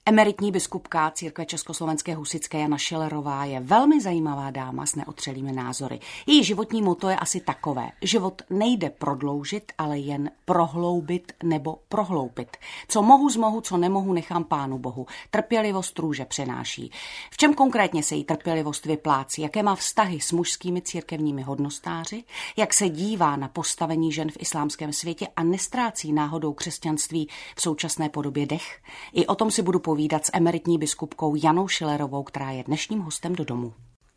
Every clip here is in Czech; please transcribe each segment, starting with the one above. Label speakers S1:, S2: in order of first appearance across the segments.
S1: Emeritní biskupka církve Československé husitské Jana Šilerová je velmi zajímavá dáma s neotřelými názory. Její životní motto je asi takové. Život nejde prodloužit, ale jen prohloubit nebo prohloupit. Co mohu zmohu, co nemohu, nechám Pánu Bohu. Trpělivost růže přináší. V čem konkrétně se jí trpělivost vyplácí? Jaké má vztahy s mužskými církevními hodnostáři? Jak se dívá na postavení žen v islámském světě a nestrácí náhodou křesťanství v současné podobě dech? I o tom si budu povídat s emeritní biskupkou Janou Šilerovou, která je dnešním hostem do domu.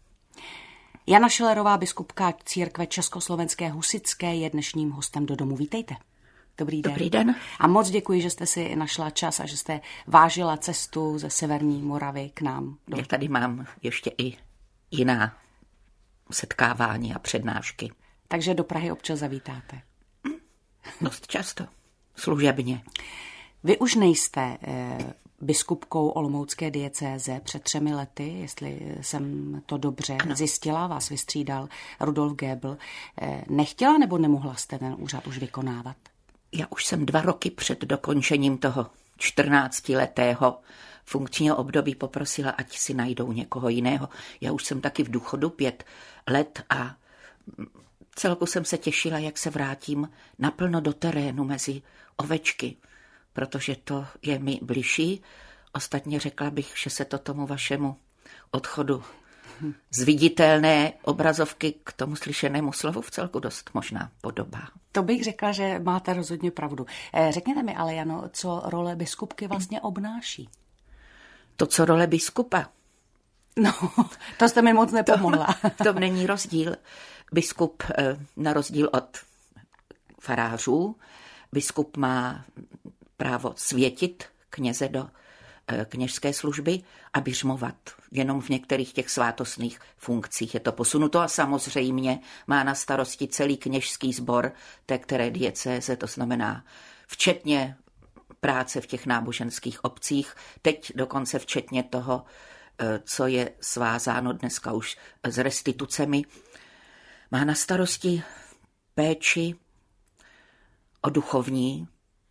S1: Jana Šilerová, biskupka církve Československé husitské, je dnešním hostem do domu. Vítejte. Dobrý den.
S2: Dobrý den.
S1: A moc děkuji, že jste si našla čas a že jste vážila cestu ze severní Moravy k nám.
S2: Já tady mám ještě i jiná setkávání a přednášky.
S1: Takže do Prahy občas zavítáte.
S2: Dost často. Služebně.
S1: Vy už nejste biskupkou olomoucké diecéze před 3 lety, jestli jsem to dobře zjistila, vás vystřídal Rudolf Gébl. Nechtěla nebo nemohla jste ten úřad už vykonávat?
S2: Já už jsem 2 roky před dokončením toho 14letého funkčního období poprosila, ať si najdou někoho jiného. Já už jsem taky v důchodu 5 let a celku jsem se těšila, jak se vrátím naplno do terénu mezi ovečky, protože to je mi bližší. Ostatně řekla bych, že se to tomu vašemu odchodu z viditelné obrazovky k tomu slyšenému slovu v celku dost možná podobá.
S1: To bych řekla, že máte rozhodně pravdu. Řekněte mi ale, Jano, co role biskupky vlastně obnáší?
S2: To, co role biskupa?
S1: No, to jste mi moc nepomohla.
S2: To není rozdíl. Biskup, na rozdíl od farářů, biskup má právo světit kněze do kněžské služby a biřmovat jenom v některých těch svátostných funkcích. Je to posunuto a samozřejmě má na starosti celý kněžský sbor té které diecéze, to znamená včetně práce v těch náboženských obcích, teď dokonce včetně toho, co je svázáno dneska už s restitucemi. Má na starosti péči o duchovní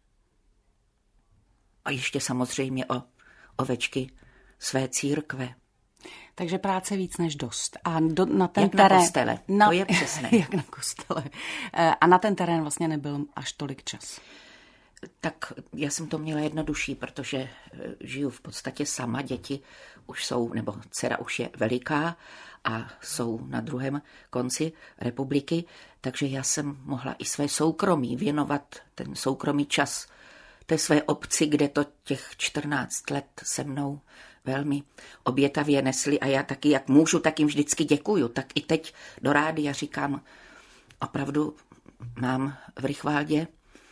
S2: a ještě samozřejmě o ovečky své církve.
S1: Takže práce víc než dost. A na ten
S2: jak
S1: terén,
S2: na kostele, to je přesné.
S1: Jak na kostele. A na ten terén vlastně nebyl až tolik čas.
S2: Tak já jsem to měla jednodušší, protože žiju v podstatě sama, děti už jsou, nebo dcera už je veliká a jsou na druhém konci republiky, takže já jsem mohla i své soukromí věnovat, ten soukromý čas té své obci, kde to těch 14 let se mnou velmi obětavě nesli a já taky, jak můžu, tak jim vždycky děkuju. Tak i teď do rádia říkám, opravdu mám v Rychváldě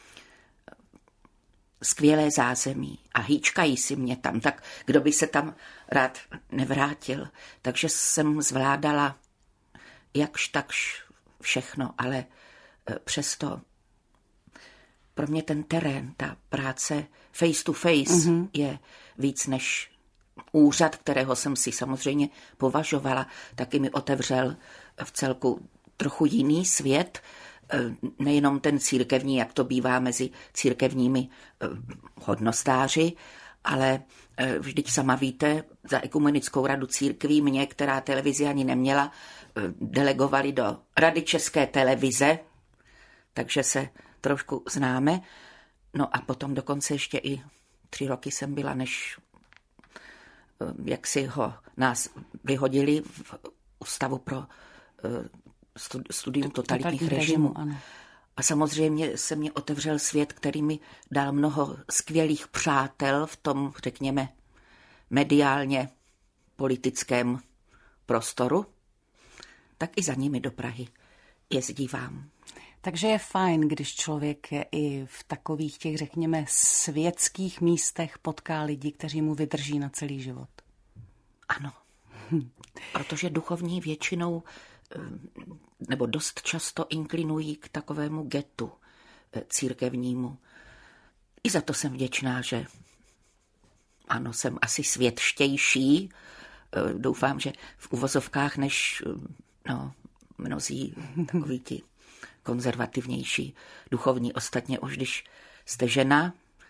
S2: skvělé zázemí a hýčkají si mě tam, tak kdo by se tam rád nevrátil. Takže jsem zvládala jakž takž všechno, ale přesto pro mě ten terén, ta práce face to face je víc než úřad, kterého jsem si samozřejmě považovala, taky mi otevřel v celku trochu jiný svět, nejenom ten církevní, jak to bývá mezi církevními hodnostáři, ale vždyť sama víte, za ekumenickou radu církví mě, která televizi ani neměla, delegovali do Rady České televize, takže se trošku známe. No a potom dokonce ještě i 3 roky jsem byla, než jak si nás vyhodili v Ústavu pro studium totalitních režimů. A samozřejmě se mě otevřel svět, který mi dal mnoho skvělých přátel v tom, řekněme, mediálně politickém prostoru. Tak i za nimi do Prahy jezdívám.
S1: Takže je fajn, když člověk je i v takových těch, řekněme, světských místech potká lidi, kteří mu vydrží na celý život.
S2: Ano, protože duchovní většinou nebo dost často inklinují k takovému getu církevnímu. I za to jsem vděčná, že ano, jsem asi světštější. Doufám, že v uvozovkách než mnozí takoví ti konzervativnější duchovní. Ostatně už když jste žena,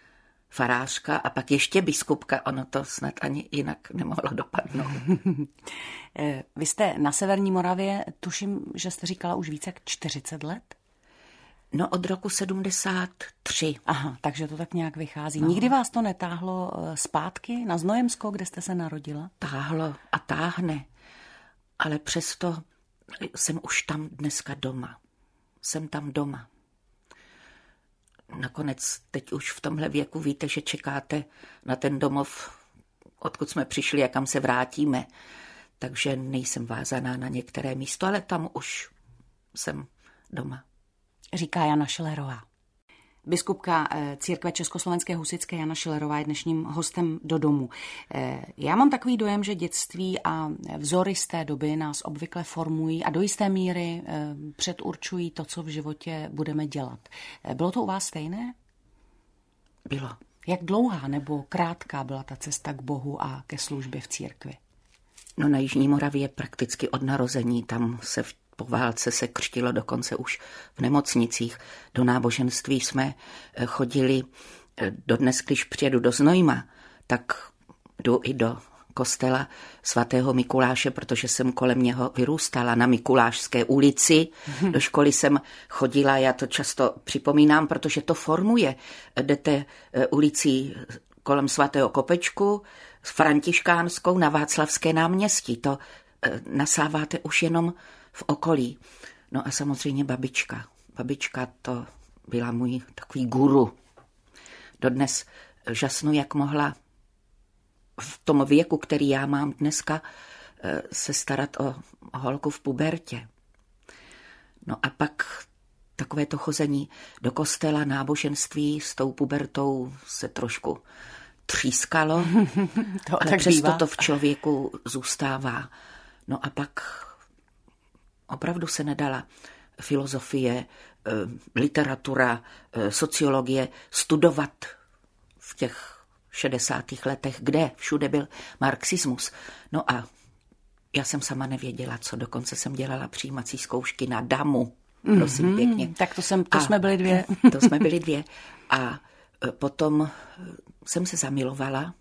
S2: farářka a pak ještě biskupka. Ono to snad ani jinak nemohlo dopadnout.
S1: Vy jste na Severní Moravě, tuším, že jste říkala už více jak 40 let?
S2: No od roku 73.
S1: Aha, takže to tak nějak vychází. No. Nikdy vás to netáhlo zpátky na Znojemsko, kde jste se narodila?
S2: Táhlo a táhne, ale přesto jsem už tam dneska doma. Jsem tam doma. Nakonec teď už v tomhle věku víte, že čekáte na ten domov, odkud jsme přišli a kam se vrátíme. Takže nejsem vázaná na některé místo, ale tam už jsem doma.
S1: Říká Jana Šilerová. Biskupka církve Československé husitské Jana Šilerová je dnešním hostem do domu. Já mám takový dojem, že dětství a vzory z té doby nás obvykle formují a do jisté míry předurčují to, co v životě budeme dělat. Bylo to u vás stejné?
S2: Bylo.
S1: Jak dlouhá nebo krátká byla ta cesta k Bohu a ke službě v církvi?
S2: No na Jižní Moravě prakticky od narození, tam se po válce se křtilo dokonce už v nemocnicích. Do náboženství jsme chodili dodnes, když přijedu do Znojma, tak jdu i do kostela svatého Mikuláše, protože jsem kolem něho vyrůstala na Mikulášské ulici. Do školy jsem chodila, já to často připomínám, protože to formuje. Jdete ulicí kolem svatého Kopečku, s Františkánskou na Václavské náměstí. To nasáváte už jenom v okolí. No a samozřejmě babička. Babička to byla můj takový guru. Dodnes žasnu, jak mohla v tom věku, který já mám dneska, se starat o holku v pubertě. No a pak takové to chození do kostela, náboženství s tou pubertou se trošku třískalo, ale přesto to v člověku zůstává. No a pak opravdu se nedala filozofie, literatura, sociologie studovat v těch 60. letech, kde všude byl marxismus. No a já jsem sama nevěděla, co, dokonce jsem dělala přijímací zkoušky na damu, prosím pěkně.
S1: Tak to jsme byli dvě.
S2: To jsme byli dvě. A potom jsem se zamilovala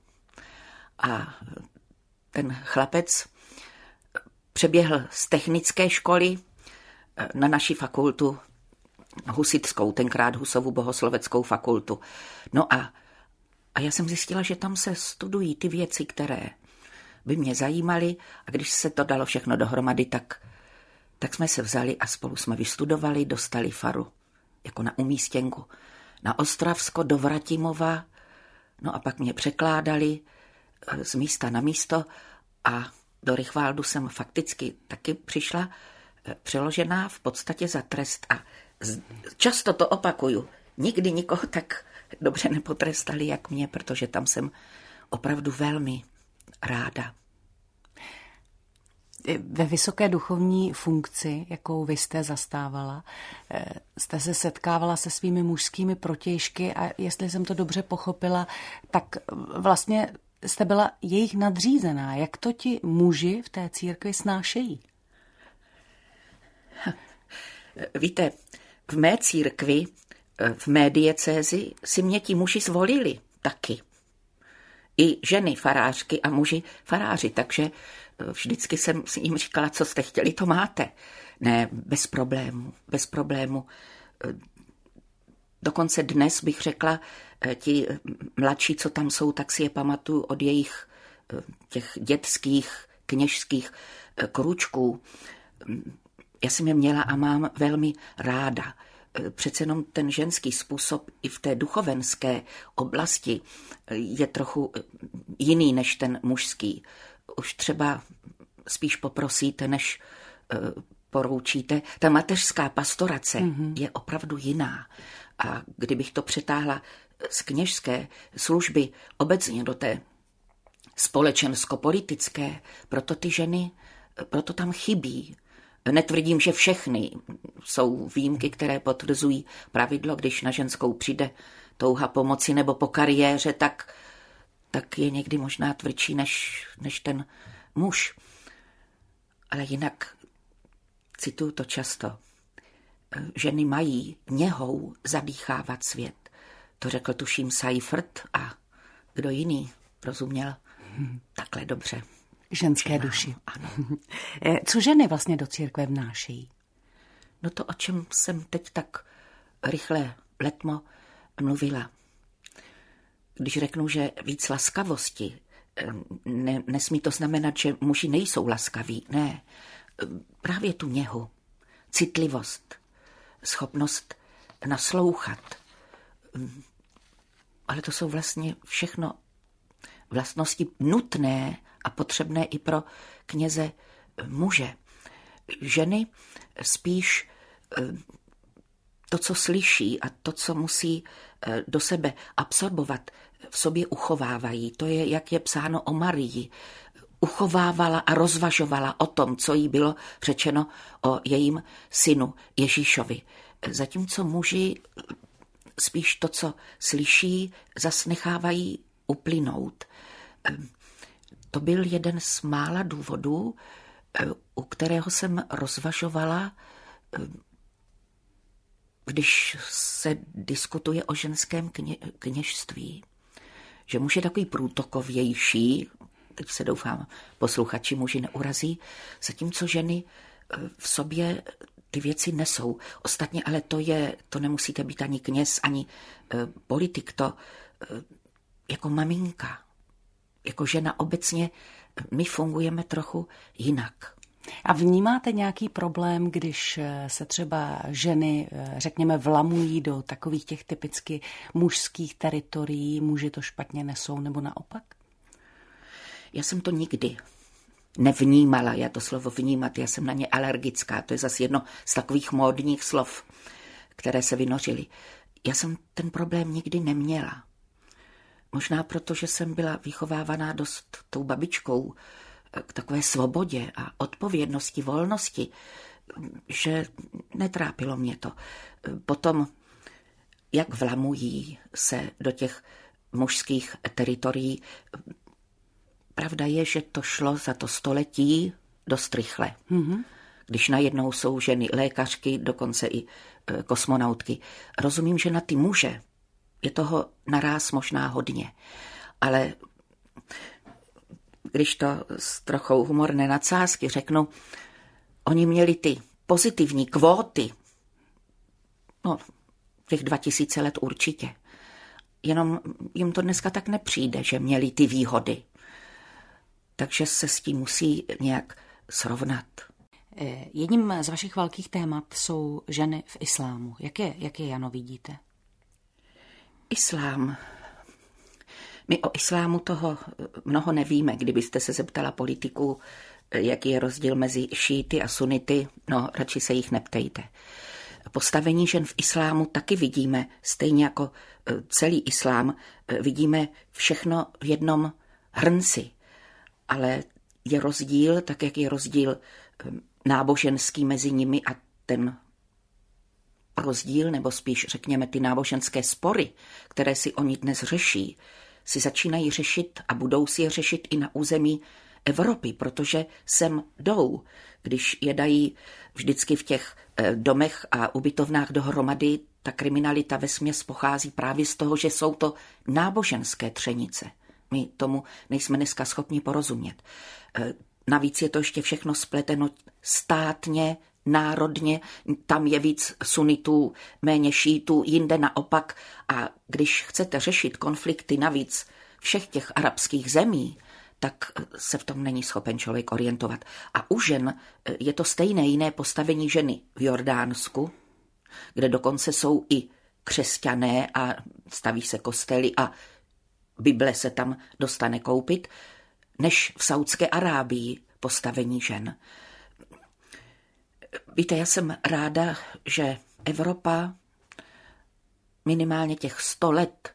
S2: a ten chlapec přeběhl z technické školy na naši fakultu husitskou, tenkrát Husovu bohosloveckou fakultu. No a já jsem zjistila, že tam se studují ty věci, které by mě zajímaly, a když se to dalo všechno dohromady, tak jsme se vzali a spolu jsme vystudovali, dostali faru jako na umístěnku na Ostravsko do Vratimova, no a pak mě překládali z místa na místo a do Rychváldu jsem fakticky taky přišla přeložená v podstatě za trest a často to opakuju. Nikdy nikoho tak dobře nepotrestali, jak mě, protože tam jsem opravdu velmi ráda.
S1: Ve vysoké duchovní funkci, jakou vy jste zastávala, jste se setkávala se svými mužskými protějšky a jestli jsem to dobře pochopila, tak vlastně jste byla jejich nadřízená. Jak to ti muži v té církvi snášejí?
S2: Víte, v mé církvi, v mé diecézi si mě ti muži zvolili taky. I ženy farářky a muži faráři, takže vždycky jsem jim říkala, co jste chtěli, to máte. Ne, bez problému, bez problému. Dokonce dnes bych řekla, ti mladší, co tam jsou, tak si je pamatuju od jejich těch dětských, kněžských kručků. Já jsem je měla a mám velmi ráda. Přece jenom ten ženský způsob i v té duchovenské oblasti je trochu jiný než ten mužský. Už třeba spíš poprosíte, než poroučíte. Ta mateřská pastorace je opravdu jiná. A kdybych to přetáhla z kněžské služby obecně do té společensko-politické, proto ty ženy, proto tam chybí. Netvrdím, že všechny jsou výjimky, které potvrzují pravidlo, když na ženskou přijde touha pomoci nebo po kariéře, tak je někdy možná tvrdší než ten muž. Ale jinak cituju to často. Ženy mají něhou zadýchávat svět. To řekl tuším Seifert a kdo jiný rozuměl takhle dobře.
S1: Ženské duši.
S2: Ano.
S1: Co ženy vlastně do církve vnášejí?
S2: No to, o čem jsem teď tak rychle letmo mluvila. Když řeknu, že víc laskavosti, nesmí to znamenat, že muži nejsou laskaví. Ne, právě tu něhu, citlivost, schopnost naslouchat. Ale to jsou vlastně všechno vlastnosti nutné a potřebné i pro kněze muže. Ženy spíš to, co slyší a to, co musí do sebe absorbovat, v sobě uchovávají. To je, jak je psáno o Marii. Uchovávala a rozvažovala o tom, co jí bylo řečeno o jejím synu Ježíšovi. Zatímco muži spíš to, co slyší, zas nechávají uplynout. To byl jeden z mála důvodů, u kterého jsem rozvažovala, když se diskutuje o ženském kněžství, že muž je takový průtokovější, teď se doufám, posluchači muži neurazí, zatímco ženy v sobě ty věci nesou. Ostatně ale to nemusíte být ani kněz, ani politik, to jako maminka, jako žena obecně my fungujeme trochu jinak.
S1: A vnímáte nějaký problém, když se třeba ženy, řekněme, vlamují do takových těch typicky mužských teritorií, muži to špatně nesou, nebo naopak?
S2: Já jsem to nikdy nevnímala, já to slovo vnímat, já jsem na ně alergická, to je zase jedno z takových módních slov, které se vynořily. Já jsem ten problém nikdy neměla. Možná proto, že jsem byla vychovávaná dost tou babičkou k takové svobodě a odpovědnosti, volnosti, že netrápilo mě to. Potom, jak vlamují se do těch mužských teritorií, pravda je, že to šlo za to století dost rychle. Mm-hmm. Když najednou jsou ženy lékařky, dokonce i kosmonautky. Rozumím, že na ty muže je toho naráz možná hodně, ale když to s trochou humorné nadsázky řeknu, oni měli ty pozitivní kvóty, no těch 2000 let určitě, jenom jim to dneska tak nepřijde, že měli ty výhody. Takže se s tím musí nějak srovnat.
S1: Jedním z vašich velkých témat jsou ženy v islámu. Jak je Jano, vidíte?
S2: Islám. My o islámu toho mnoho nevíme. Kdybyste se zeptala politiků, jaký je rozdíl mezi šíty a sunity, no radši se jich neptejte. Postavení žen v islámu taky vidíme, stejně jako celý islám, vidíme všechno v jednom hrnci. Ale je rozdíl, tak jak je rozdíl náboženský mezi nimi a ten rozdíl, nebo spíš řekněme ty náboženské spory, které si oni dnes řeší, si začínají řešit a budou si je řešit i na území Evropy, protože sem jdou, když je dají vždycky v těch domech a ubytovnách dohromady, ta kriminalita vesměs pochází právě z toho, že jsou to náboženské třenice. My tomu nejsme dneska schopni porozumět. Navíc je to ještě všechno spleteno státně, národně, tam je víc sunitů, méně šítů, jinde naopak. A když chcete řešit konflikty navíc všech těch arabských zemí, tak se v tom není schopen člověk orientovat. A u žen je to stejné jiné postavení ženy v Jordánsku, kde dokonce jsou i křesťané a staví se kostely a Bible se tam dostane koupit, než v Saudské Arábii postavení žen. Víte, já jsem ráda, že Evropa minimálně těch 100 let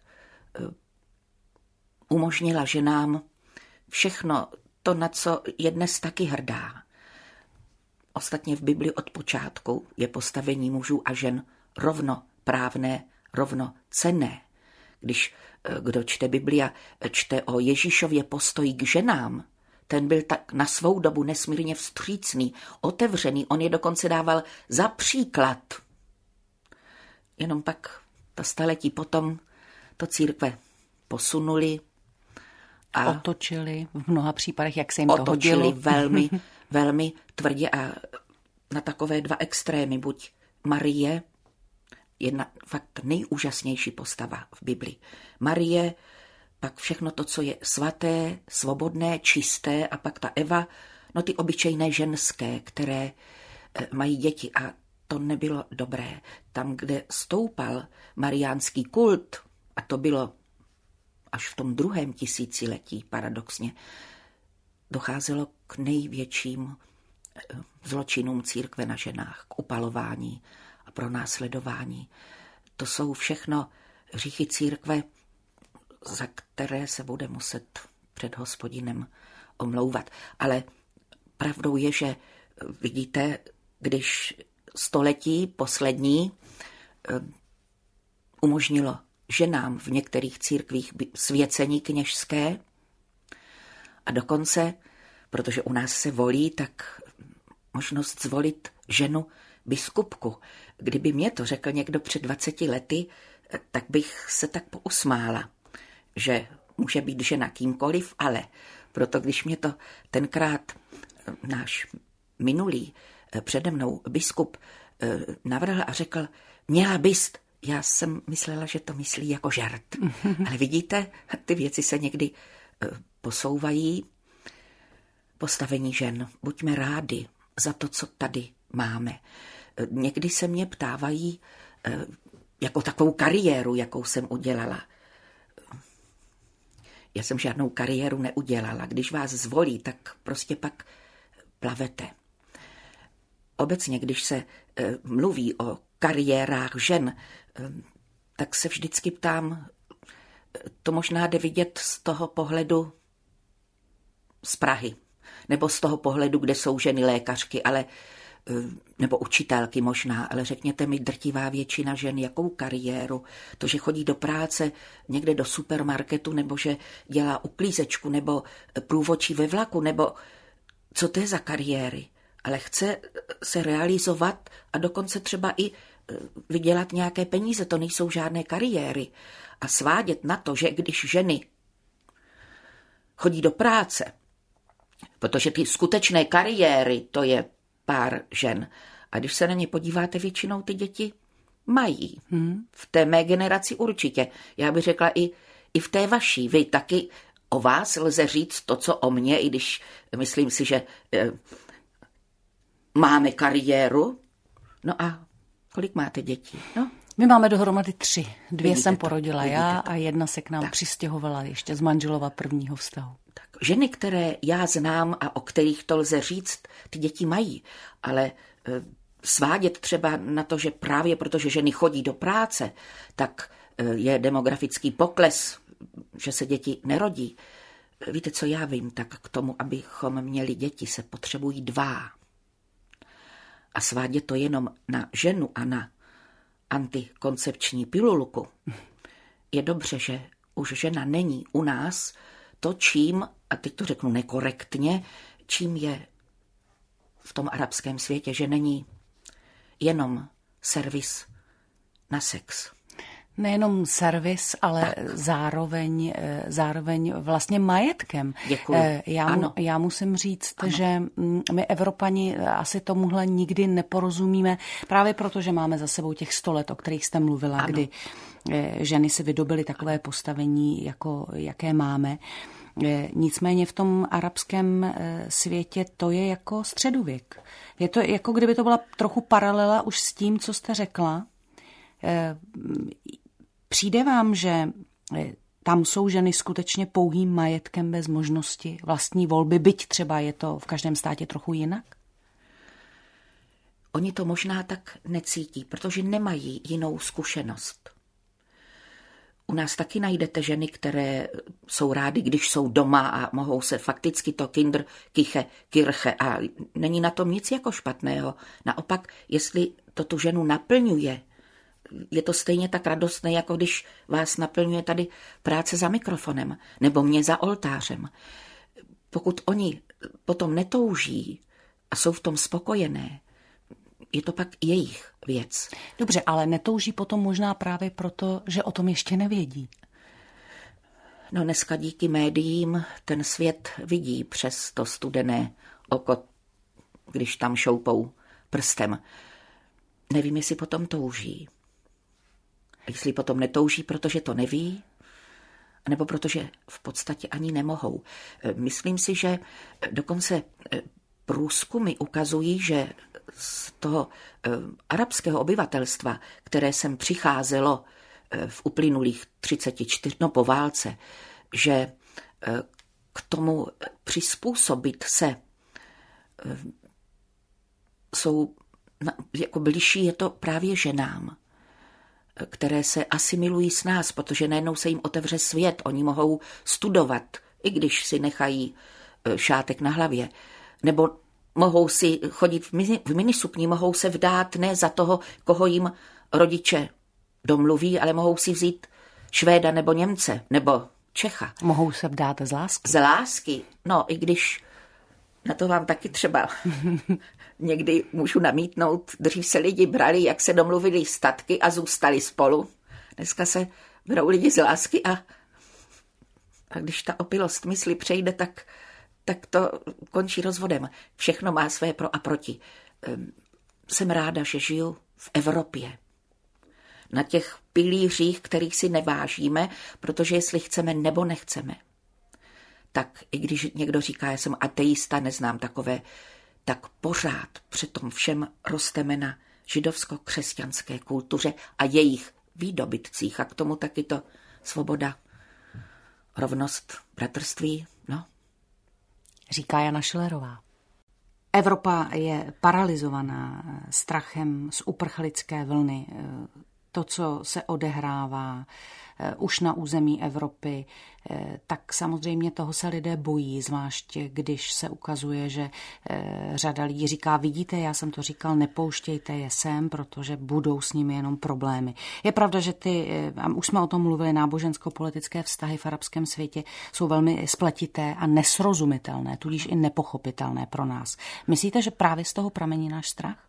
S2: umožnila ženám všechno to, na co je dnes taky hrdá. Ostatně v Bibli od počátku je postavení mužů a žen rovnoprávné, rovnocenné. Když kdo čte Bibli a čte o Ježíšově postoji k ženám, ten byl tak na svou dobu nesmírně vstřícný, otevřený, on je dokonce dával za příklad. Jenom pak ta staletí potom to církve posunuli a
S1: otočili v mnoha případech, jak se jim to hodilo.
S2: velmi, velmi tvrdě a na takové dva extrémy. Buď Marie, jedna fakt nejúžasnější postava v Bibli. Marie, pak všechno to, co je svaté, svobodné, čisté, a pak ta Eva, no ty obyčejné ženské, které mají děti, a to nebylo dobré. Tam, kde stoupal mariánský kult, a to bylo až v tom 2. tisíciletí paradoxně, docházelo k největším zločinům církve na ženách, k upalování a pronásledování. To jsou všechno hříchy církve, za které se bude muset před Hospodinem omlouvat. Ale pravdou je, že vidíte, když století poslední umožnilo ženám v některých církvích svěcení kněžské a dokonce, protože u nás se volí, tak možnost zvolit ženu biskupku. Kdyby mě to řekl někdo před 20 lety, tak bych se tak pousmála, že může být žena kýmkoliv, ale proto když mě to tenkrát náš minulý přede mnou biskup navrhl a řekl, měla byst, já jsem myslela, že to myslí jako žart. Ale vidíte, ty věci se někdy posouvají. Postavení žen, buďme rádi za to, co tady máme. Někdy se mě ptávají jako takovou kariéru, jakou jsem udělala. Já jsem žádnou kariéru neudělala. Když vás zvolí, tak prostě pak plavete. Obecně, když se mluví o kariérách žen, tak se vždycky ptám, to možná jde vidět z toho pohledu z Prahy, nebo z toho pohledu, kde jsou ženy lékařky, ale, nebo učitelky možná, ale řekněte mi, drtivá většina žen, jakou kariéru? To, že chodí do práce někde do supermarketu, nebo že dělá uklízečku, nebo průvodčí ve vlaku, nebo co to je za kariéry? Ale chce se realizovat a dokonce třeba i vydělat nějaké peníze, to nejsou žádné kariéry. A svádět na to, že když ženy chodí do práce, protože ty skutečné kariéry, to je pár žen. A když se na ně podíváte, většinou ty děti mají. V té mé generaci určitě. Já bych řekla i v té vaší. Vy taky, o vás lze říct to, co o mně, i když myslím si, že máme kariéru. No a kolik máte dětí? No.
S1: My máme dohromady 3. 2
S2: Vidíte
S1: jsem
S2: to,
S1: porodila
S2: vidíte
S1: já
S2: to.
S1: a 1 se k nám
S2: Tak.
S1: přistěhovala ještě z manželova prvního vztahu.
S2: Tak, ženy, které já znám a o kterých to lze říct, ty děti mají, ale svádět třeba na to, že právě protože ženy chodí do práce, tak je demografický pokles, že se děti nerodí. Víte, co já vím, tak k tomu, abychom měli děti, se potřebují 2. A svádět to jenom na ženu a na antikoncepční pilulku. Je dobře, že už žena není u nás to, čím, a teď to řeknu nekorektně, čím je v tom arabském světě, že není jenom servis na sex.
S1: Nejenom servis, ale zároveň vlastně majetkem.
S2: Děkuji.
S1: Já musím říct, že my Evropani asi tomuhle nikdy neporozumíme, právě proto, že máme za sebou těch 100 let, o kterých jste mluvila, kdy ženy si vydobily takové postavení, jako jaké máme. Nicméně v tom arabském světě to je jako středověk. Je to jako kdyby to byla trochu paralela už s tím, co jste řekla. Přijde vám, že tam jsou ženy skutečně pouhým majetkem bez možnosti vlastní volby, byť třeba je to v každém státě trochu jinak?
S2: Oni to možná tak necítí, protože nemají jinou zkušenost. U nás taky najdete ženy, které jsou rády, když jsou doma a mohou se fakticky to Kinder, Kiche, Kirche a není na tom nic jako špatného. Naopak, jestli to tu ženu naplňuje, je to stejně tak radostné, jako když vás naplňuje tady práce za mikrofonem nebo mě za oltářem. Pokud oni potom netouží a jsou v tom spokojené, je to pak jejich věc.
S1: Dobře, ale netouží potom možná právě proto, že o tom ještě nevědí.
S2: No dneska díky médiím ten svět vidí přes to studené oko, když tam šoupou prstem. Nevím, jestli potom touží. Jestli potom netouží, protože to neví, nebo protože v podstatě ani nemohou. Myslím si, že dokonce průzkumy ukazují, že z toho arabského obyvatelstva, které sem přicházelo v uplynulých 34, po válce, že k tomu přizpůsobit se jsou jako bližší je to právě ženám, které se asimilují s nás, protože najednou se jim otevře svět, oni mohou studovat, i když si nechají šátek na hlavě, nebo mohou si chodit v minisukni, mohou se vdát ne za toho, koho jim rodiče domluví, ale mohou si vzít Švéda nebo Němce, nebo Čecha.
S1: Mohou se vdát z lásky.
S2: Z lásky, no i když na to vám taky třeba někdy můžu namítnout, dřív se lidi brali, jak se domluvili statky a zůstali spolu. Dneska se berou lidi z lásky a když ta opilost mysli přejde, tak to končí rozvodem. Všechno má své pro a proti. Jsem ráda, že žiju v Evropě. Na těch pilířích, kterých si nevážíme, protože jestli chceme nebo nechceme, tak i když někdo říká, já jsem ateista, neznám takové, tak pořád při tom všem rosteme na židovsko-křesťanské kultuře a jejich výdobytcích. A k tomu taky to svoboda, rovnost, bratrství, no.
S1: Říká Jana Schillerová. Evropa je paralyzovaná strachem z uprchlické vlny. To, co se odehrává už na území Evropy, tak samozřejmě toho se lidé bojí, zvlášť když se ukazuje, že řada lidí říká, vidíte, já jsem to říkal, nepouštějte je sem, protože budou s nimi jenom problémy. Je pravda, že a už jsme o tom mluvili, nábožensko-politické vztahy v arabském světě jsou velmi spletité a nesrozumitelné, tudíž i nepochopitelné pro nás. Myslíte, že právě z toho pramení náš strach?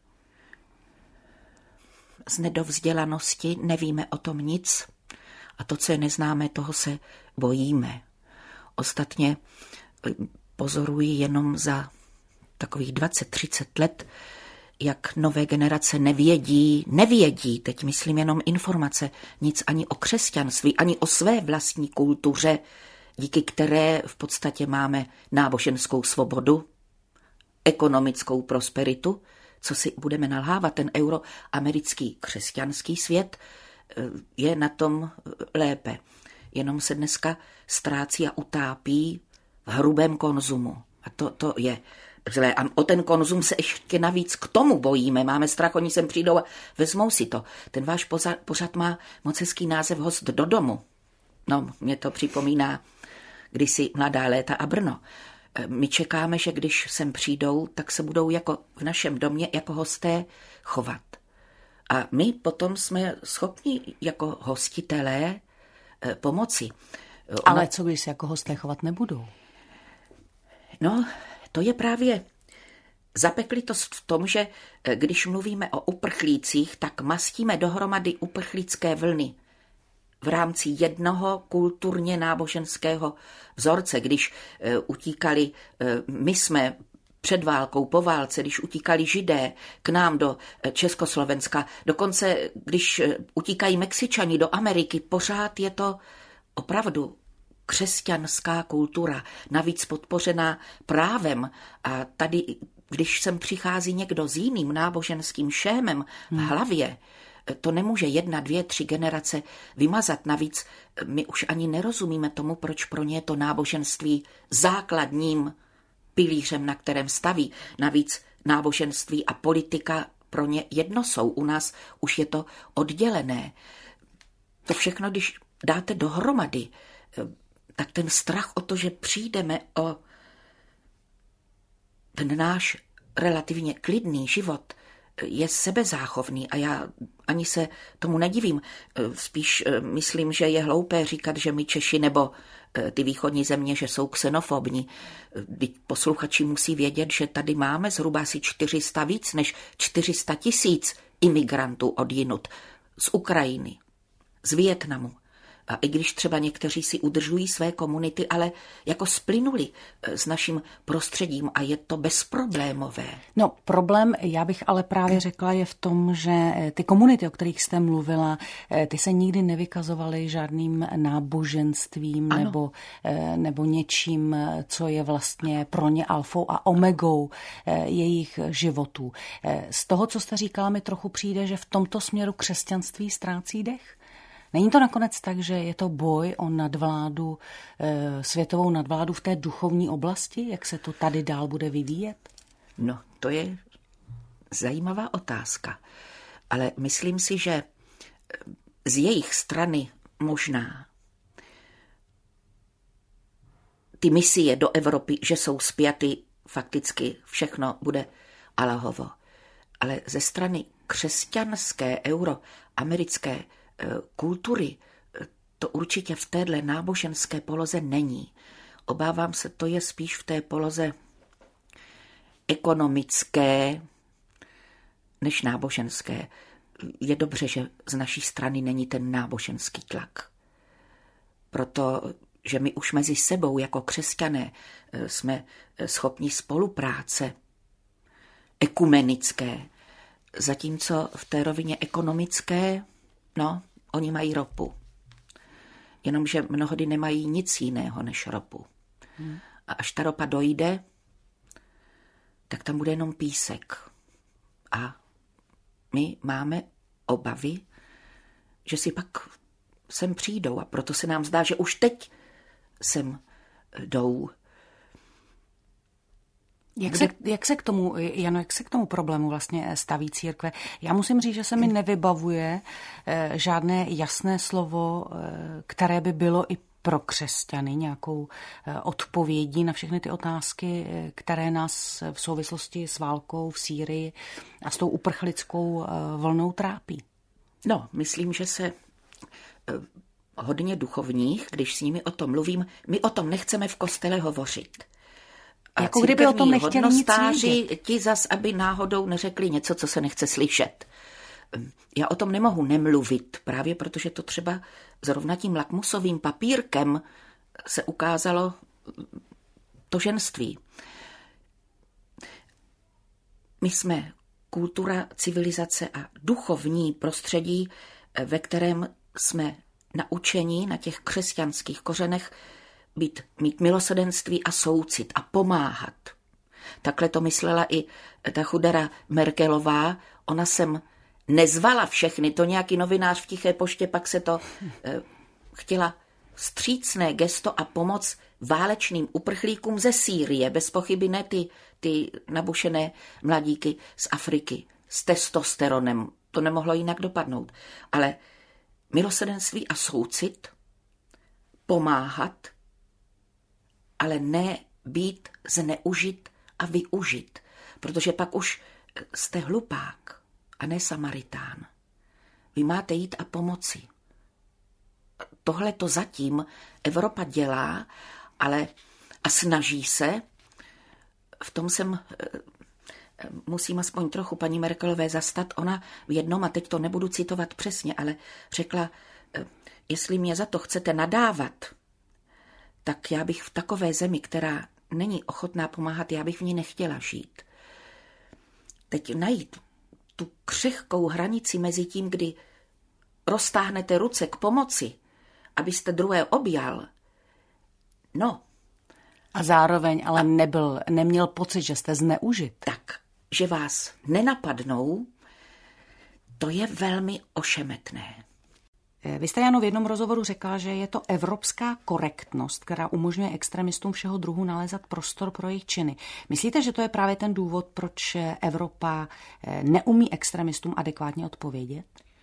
S2: Z nedovzdělanosti nevíme o tom nic a to, co je neznáme, toho se bojíme. Ostatně pozoruji jenom za takových 20-30 let, jak nové generace nevědí, teď myslím jenom informace, nic ani o křesťanství, ani o své vlastní kultuře, díky které v podstatě máme náboženskou svobodu, ekonomickou prosperitu. Co si budeme nalhávat, ten euroamerický křesťanský svět je na tom lépe. Jenom se dneska ztrácí a utápí v hrubém konzumu. A to je zlé. A o ten konzum se ještě navíc k tomu bojíme. Máme strach, oni sem přijdou a vezmou si to. Ten váš pořad má moc hezký název Host do domu. No, mě to připomíná kdysi Mladá léta a Brno. My čekáme, že když sem přijdou, tak se budou jako v našem domě jako hosté chovat. A my potom jsme schopni jako hostitelé pomoci.
S1: Ale co když se jako hosté chovat nebudou?
S2: No, to je právě zapeklitost v tom, že když mluvíme o uprchlících, tak mastíme dohromady uprchlické vlny v rámci jednoho kulturně náboženského vzorce. Když utíkali, my jsme před válkou, po válce, když utíkali Židé k nám do Československa, dokonce když utíkají Mexičani do Ameriky, pořád je to opravdu křesťanská kultura, navíc podpořená právem. A tady, když sem přichází někdo s jiným náboženským šémem v hlavě, to nemůže 1, 2, 3 generace vymazat. Navíc my už ani nerozumíme tomu, proč pro ně je to náboženství základním pilířem, na kterém staví. Navíc náboženství a politika pro ně jedno jsou. U nás už je to oddělené. To všechno, když dáte dohromady, tak ten strach o to, že přijdeme o ten náš relativně klidný život, je sebezáchovný a já ani se tomu nedivím. Spíš myslím, že je hloupé říkat, že my Češi nebo ty východní země, že jsou xenofobní. Posluchači musí vědět, že tady máme zhruba asi 400 víc než 400 000 imigrantů odjinud z Ukrajiny, z Vietnamu, A i když třeba někteří si udržují své komunity, ale jako splynuli s naším prostředím a je to bezproblémové.
S1: No, problém, já bych ale právě řekla, je v tom, že ty komunity, o kterých jste mluvila, ty se nikdy nevykazovaly žádným náboženstvím nebo něčím, co je vlastně pro ně alfou a omegou jejich životů. Z toho, co jste říkala, mi trochu přijde, že v tomto směru křesťanství ztrácí dech. Není to nakonec tak, že je to boj o nadvládu, světovou nadvládu v té duchovní oblasti? Jak se to tady dál bude vyvíjet?
S2: No, to je zajímavá otázka. Ale myslím si, že z jejich strany možná ty misie do Evropy, že jsou spjaty, fakticky všechno bude Allahovo. Ale ze strany křesťanské, euroamerické kultury to určitě v téhle náboženské poloze není. Obávám se, to je spíš v té poloze ekonomické než náboženské. Je dobře, že z naší strany není ten náboženský tlak. Protože my už mezi sebou jako křesťané jsme schopni spolupráce ekumenické, zatímco v té rovině ekonomické, no, oni mají ropu. Jenomže mnohdy nemají nic jiného než ropu. A až ta ropa dojde, tak tam bude jenom písek. A my máme obavy, že si pak sem přijdou a proto se nám zdá, že už teď sem jdou.
S1: Jak se k tomu, Jano, jak se k tomu problému vlastně staví církve? Já musím říct, že se mi nevybavuje žádné jasné slovo, které by bylo i pro křesťany nějakou odpovědí na všechny ty otázky, které nás v souvislosti s válkou v Sýrii a s tou uprchlickou vlnou trápí.
S2: No, myslím, že se hodně duchovních, když s nimi o tom mluvím, my o tom nechceme v kostele hovořit. A
S1: jako kdyby o tom nechtěli nic vědět.
S2: Ti zas, aby náhodou neřekli něco, co se nechce slyšet. Já o tom nemohu nemluvit, právě protože to třeba zrovna tím lakmusovým papírkem se ukázalo to ženství. My jsme kultura, civilizace a duchovní prostředí, ve kterém jsme naučeni na těch křesťanských kořenech mít milosrdenství a soucit a pomáhat. Takhle to myslela i ta chudera Merkelová. Ona sem nezvala všechny, to nějaký novinář v Tiché poště, pak se to chtěla vstřícné gesto a pomoc válečným uprchlíkům ze Sýrie, bez pochyby ne ty nabušené mladíky z Afriky s testosteronem, to nemohlo jinak dopadnout. Ale milosrdenství a soucit, pomáhat, ale ne být zneužit a využit, protože pak už jste hlupák a ne Samaritán. Vy máte jít a pomoci. Tohle to zatím Evropa dělá, ale a snaží se. V tom musím aspoň trochu paní Merkelové zastat. Ona v jednom, a teď to nebudu citovat přesně, ale řekla, jestli mě za to chcete nadávat, tak já bych v takové zemi, která není ochotná pomáhat, já bych v ní nechtěla žít. Teď najít tu křehkou hranici mezi tím, kdy roztáhnete ruce k pomoci, abyste druhé objal, no.
S1: A zároveň ale neměl pocit, že jste zneužit.
S2: Tak, že vás nenapadnou, to je velmi ošemetné.
S1: Vy jste, Jano, v jednom rozhovoru řekla, že je to evropská korektnost, která umožňuje extremistům všeho druhu nalézat prostor pro jejich činy. Myslíte, že to je právě ten důvod, proč Evropa neumí extremistům adekvátně odpovědět?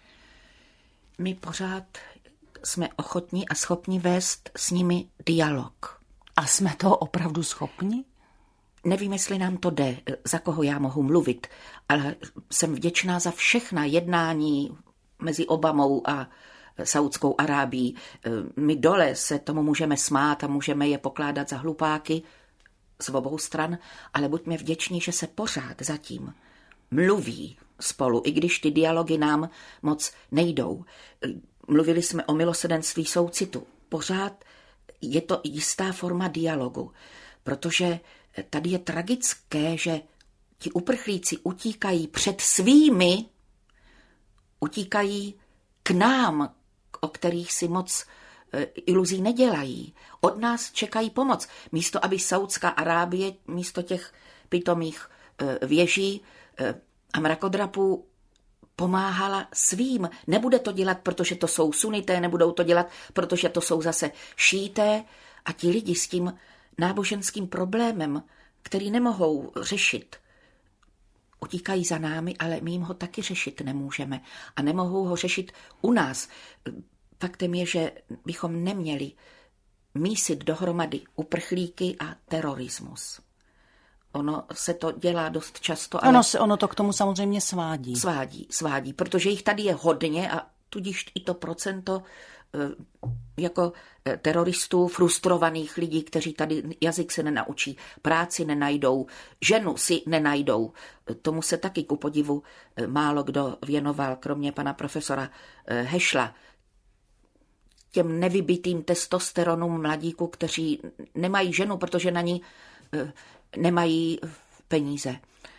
S2: My pořád jsme ochotní a schopni vést s nimi dialog.
S1: A jsme toho opravdu schopni?
S2: Nevím, jestli nám to jde, za koho já mohu mluvit, ale jsem vděčná za všechna jednání mezi Obamou a Saudskou Arábií. My dole se tomu můžeme smát a můžeme je pokládat za hlupáky z obou stran, ale buďme vděční, že se pořád zatím mluví spolu, i když ty dialogy nám moc nejdou. Mluvili jsme o milosrdenství soucitu. Pořád je to jistá forma dialogu, protože tady je tragické, že ti uprchlíci utíkají před svými, utíkají k nám, o kterých si moc iluzí nedělají. Od nás čekají pomoc. Místo, aby Saudská Arábie, místo těch pitomých věží a mrakodrapů pomáhala svým. Nebude to dělat, protože to jsou sunité, nebudou to dělat, protože to jsou zase šíité a ti lidi s tím náboženským problémem, který nemohou řešit, utíkají za námi, ale my jim ho taky řešit nemůžeme a nemohou ho řešit u nás. Faktem je, že bychom neměli mísit dohromady uprchlíky a terorismus. Ono se to dělá dost často, ale...
S1: Ono to k tomu samozřejmě svádí.
S2: Svádí, protože jich tady je hodně a tudíž i to procento jako teroristů, frustrovaných lidí, kteří tady jazyk se nenaučí, práci nenajdou, ženu si nenajdou. Tomu se taky ku podivu málo kdo věnoval, kromě pana profesora Hešla. Těm nevybitým testosteronům mladíků, kteří nemají ženu, protože na ní nemají peníze.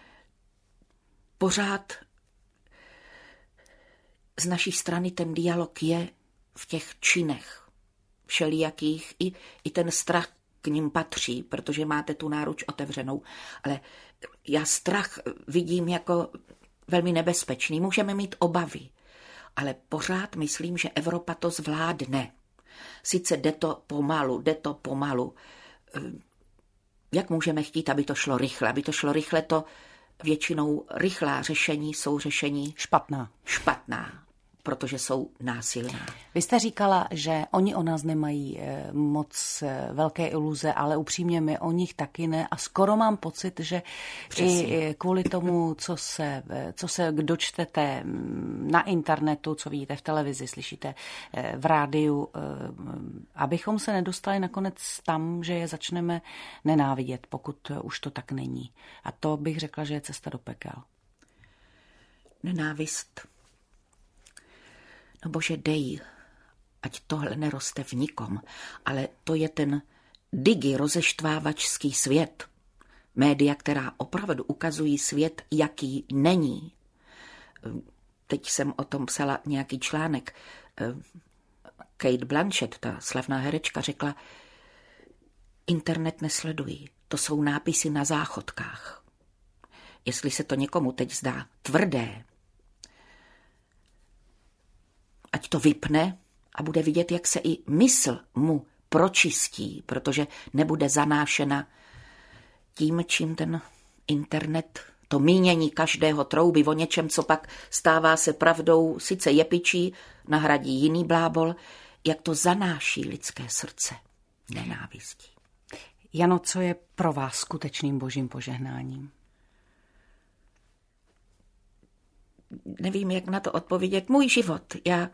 S2: Pořád z naší strany ten dialog je v těch činech všelijakých, i ten strach k ním patří, protože máte tu náruč otevřenou. Ale já strach vidím jako velmi nebezpečný. Můžeme mít obavy, ale pořád myslím, že Evropa to zvládne. Sice jde to pomalu. Jak můžeme chtít, aby to šlo rychle? Aby to šlo rychle, to většinou rychlá řešení jsou řešení špatná, protože jsou násilná.
S1: Vy jste říkala, že oni o nás nemají moc velké iluze, ale upřímně my o nich taky ne. A skoro mám pocit, že i kvůli tomu, co se dočtete na internetu, co vidíte v televizi, slyšíte v rádiu, abychom se nedostali nakonec tam, že je začneme nenávidět, pokud už to tak není. A to bych řekla, že je cesta do pekel.
S2: Nenávist. No bože, dej, ať tohle neroste v nikom, ale to je ten rozeštvávačský svět. Média, která opravdu ukazují svět, jaký není. Teď jsem o tom psala nějaký článek. Kate Blanchett, ta slavná herečka, řekla, internet nesledují, to jsou nápisy na záchodkách. Jestli se to někomu teď zdá tvrdé, ať to vypne a bude vidět, jak se i mysl mu pročistí, protože nebude zanášena tím, čím ten internet, to mínění každého troubí o něčem, co pak stává se pravdou, sice jepičí, nahradí jiný blábol, jak to zanáší lidské srdce nenávistí.
S1: Jano, co je pro vás skutečným božím požehnáním?
S2: Nevím, jak na to odpovědět. Můj život. Já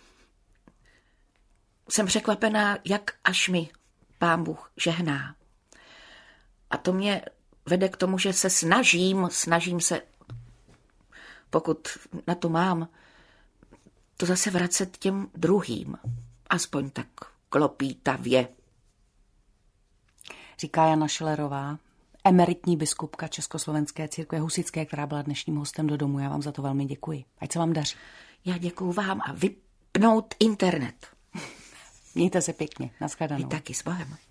S2: jsem překvapená, jak až mi Pán Bůh žehná. A to mě vede k tomu, že se snažím se, pokud na to mám, to zase vracet těm druhým. Aspoň tak klopítavě.
S1: Říká Jana Šilerová, emeritní biskupka Československé církve husitské, která byla dnešním hostem do domu. Já vám za to velmi děkuji. Ať se vám daří.
S2: Já děkuju vám a vypnout internet.
S1: Mějte se pěkně. Nashledanou.
S2: Vy taky s Bohem.